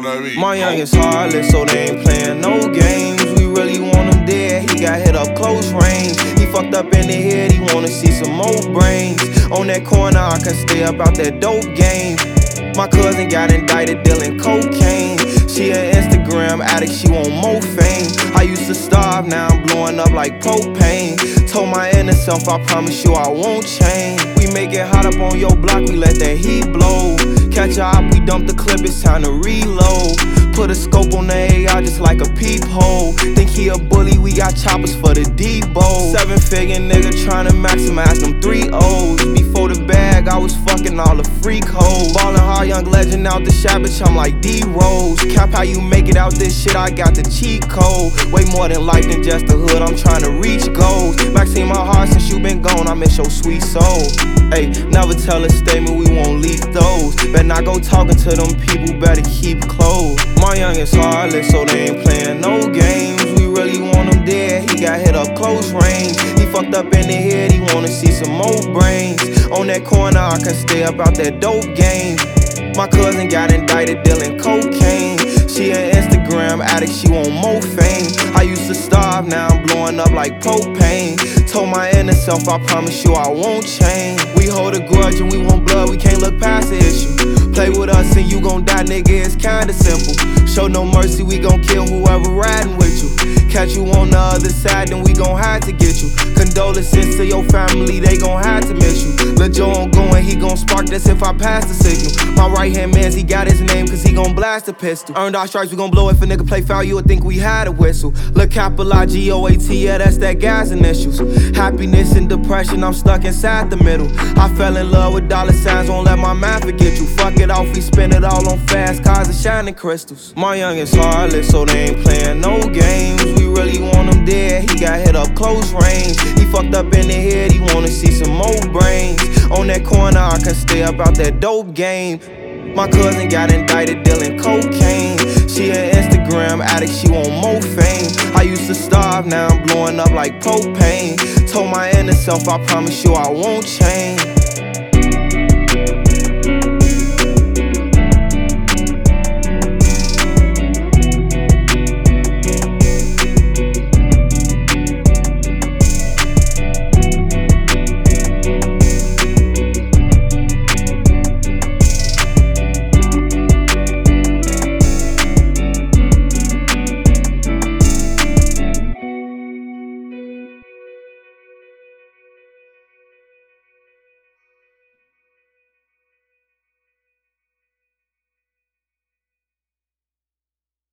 what I mean? My youngest heartless, so they ain't playing no games. We really want him dead, he got hit up close range. He fucked up in the head, he wanna see some more brains. On that corner, I can stay up out that dope game. My cousin got indicted dealing cocaine. She an Instagram addict, she want more fame. I used to starve, now I'm blowing up like propane. Told my inner self, I promise you I won't change. We make it hot up on your block, we let that heat blow. Catch a op, we dump the clip, it's time to reload. Put a scope on the AI just like a peephole. Think he a bully, we got choppers for the Debo. 7-figure nigga tryna maximize them 3 O's. Before the bag, I was fucking all the freak hoes. Ballin' hard, young legend out the shop, bitch, I'm like D-Rose. Cap how you make it out this shit, I got the cheat code. Way more than life than just the hood, I'm tryna reach goals. Maxine my heart since you been gone, I miss your sweet soul. Ayy, never tell a statement, we won't leak those. Better not go talking to them people, better keep close. My youngest heartless, so they ain't playing no games. We really want him dead, he got hit up close range. He fucked up in the head, he wanna see some more brains. On that corner, I can stay up out that dope game. My cousin got indicted dealing cocaine. She an Instagram addict, she want more fame. I used to starve, now I'm blowing up like propane. Told my inner self, I promise you I won't change. We hold a grudge and we want blood, we can't look past the issue. Play with us and you gon' die, nigga, it's kinda simple. Show no mercy, we gon' kill whoever riding with you. Catch you on the other side, then we gon' have to get you. Condolences to your family, they gon' have to miss you. Lil' Joe on going, he gon' spark this if I pass the signal. My right hand mans, he got his name cause he gon' blast a pistol. Earned our stripes, we gon' blow if a nigga play foul, you would think we had a whistle. Look, capital I-G-O-A-T, yeah, that's that gas initials. Happiness and depression, I'm stuck inside the middle. I fell in love with dollar signs, won't let my mind forget you. Fuck it off, we spend it all on fast cars and shining crystals. My youngest heartless, so they ain't playing no games. We really want him dead, he got hit up close range. He fucked up in the head, he wanna see some more brains. On that corner, I can stay up out that dope game. My cousin got indicted dealing cocaine. She an Instagram addict, she want more fame. I used to starve, now I'm blowing up like propane. Told my inner self, I promise you I won't change.